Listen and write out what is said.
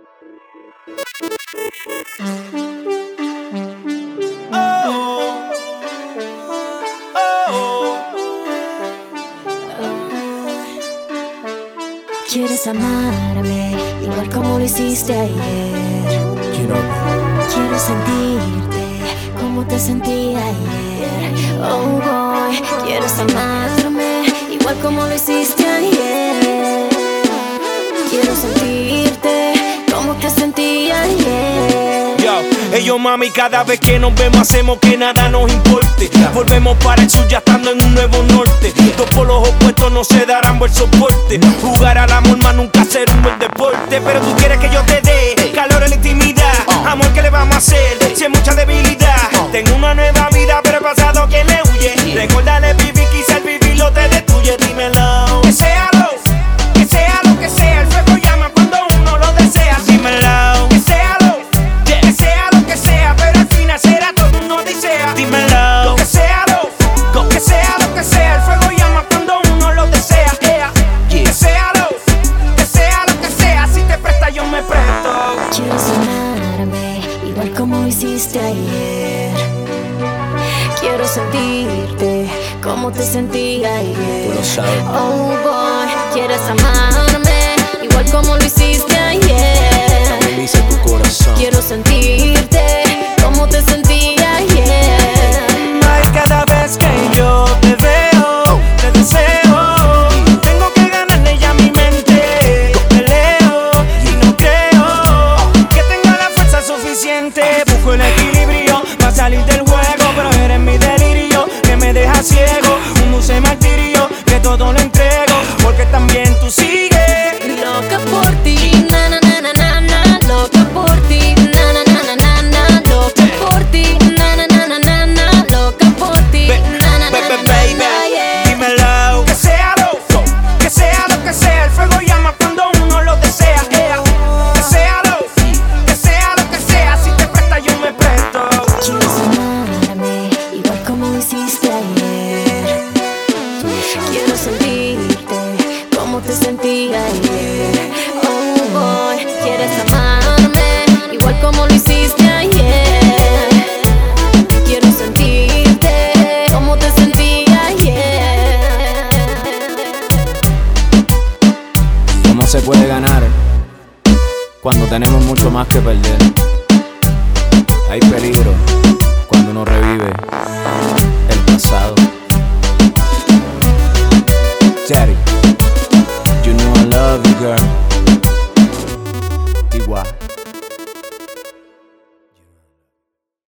Quieres amarme igual como lo hiciste ayer. Quiero sentirte como te sentí ayer. Oh boy, quieres amarme igual como lo hiciste ayer. Quiero sentirte como te sentí ayer. Yo, mami, cada vez que nos vemos hacemos que nada nos importe. Volvemos para el sur ya estando en un nuevo norte. Dos polos opuestos no se darán buen soporte. Jugar al amor más nunca será un buen deporte. Pero tú quieres que yo te dé calor en la intimidad. Amor, ¿qué le vamos a hacer si hay mucha debilidad? Tengo una nueva vida pero el pasado que le huye. Recordarle vivir, quizá el vivirlo te destruye. Dímelo. Que sea lo que sea, el fuego llama cuando uno lo desea. Dímelo. Que sea lo que sea, pero al final será todo una odisea. Dímelo. Que sea lo que sea, el fuego llama cuando uno lo desea. Que sea lo que sea, si te presta yo me presto. Quieres amarme igual como lo hiciste ayer. Quiero sentirte como te sentí ayer. Tú lo sabes. Oh boy, quieres amarme igual como lo hiciste ayer. También dice tu corazón. Quiero sentirte como te sentí ayer. Ay, cada vez que yo te veo, te deseo. Tengo que ganarle ya mi mente. Peleo y no creo que tenga la fuerza suficiente. Busco el equilibrio para salir del juego, pero eres mi delirio que me deja ciego. Un dulce martirio que todo lo entrego, porque también tú sigues loca por ti, na na na na na na, loca por ti, na na na na na na, loca por ti, na na na na na na, loca por ti, na na na na na, yeah. Dímelo. Que sea lo que sea, el fuego llama cuando uno lo desea. Que sea lo que sea, si te presta yo me presto. Quieres amarme igual como lo hiciste ayer. Quiero sentirte como te sentí ayer. Oh boy, quieres amarme igual como lo hiciste ayer. Quiero sentirte como te sentí ayer. ¿Cómo se puede ganar cuando tenemos mucho más que perder? Hay peligro cuando uno revive el pasado. Daddy, you know I love you, girl. Igual.